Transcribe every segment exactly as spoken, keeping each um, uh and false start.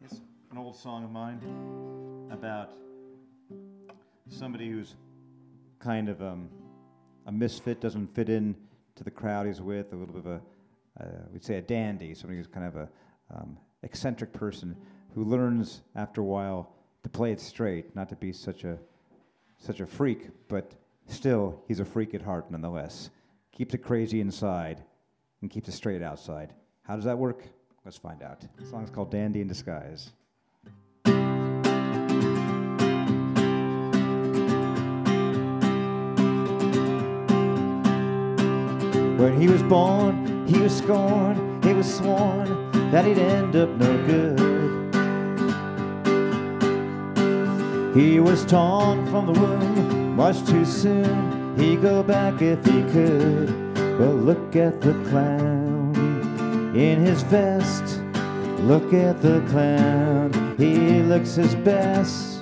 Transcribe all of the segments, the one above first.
It's an old song of mine about somebody who's kind of um, a misfit, doesn't fit in to the crowd he's with, a little bit of a, uh, we'd say a dandy, somebody who's kind of a um, eccentric person who learns after a while to play it straight, not to be such a such a freak, but still he's a freak at heart nonetheless. Keeps it crazy inside and keeps it straight outside. How does that work? Let's find out. The song's called Dandy in Disguise. When he was born, he was scorned, he was sworn that he'd end up no good. He was torn from the womb much too soon. He'd go back if he could. Well, look at the clown in his vest. Look at the clown, he looks his best.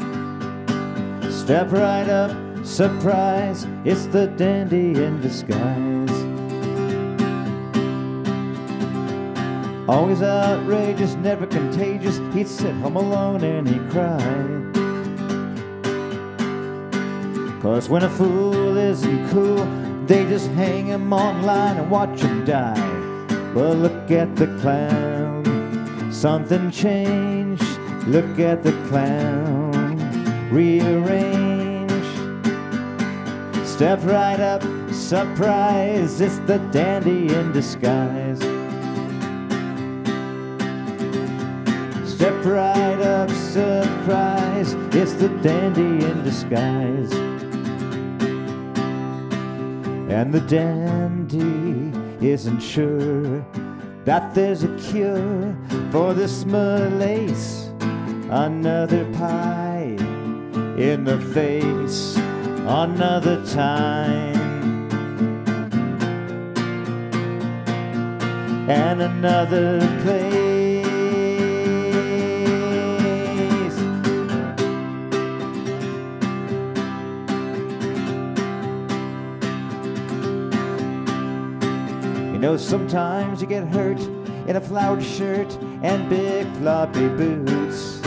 Step right up, surprise, it's the dandy in disguise. Always outrageous, never contagious, he'd sit home alone and he'd cry. 'Cause when a fool isn't cool, they just hang him online and watch him die. Well, look at the clown, something changed. Look at the clown, rearrange. Step right up, surprise, it's the dandy in disguise. Step right up, surprise, it's the dandy in disguise. And the dandy isn't sure that there's a cure for this malaise. Another pie in the face, another time, and another place. You know, sometimes you get hurt in a flowered shirt and big floppy boots.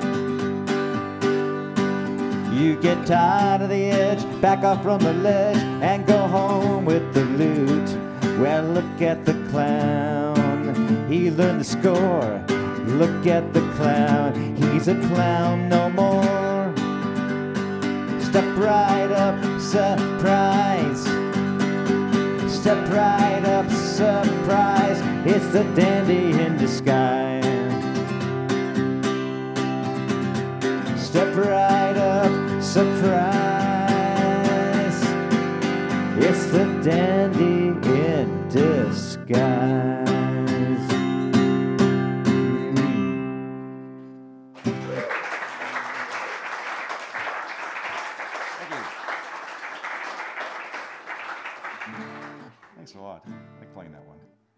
You get tired of the edge, back off from the ledge, and go home with the loot. Well, look at the clown, he learned the score. Look at the clown, he's a clown no more. Step right up, surprise. Step right up, surprise, it's the dandy in disguise. Step right up, surprise, it's the dandy in disguise. Thanks a lot. I like playing that one.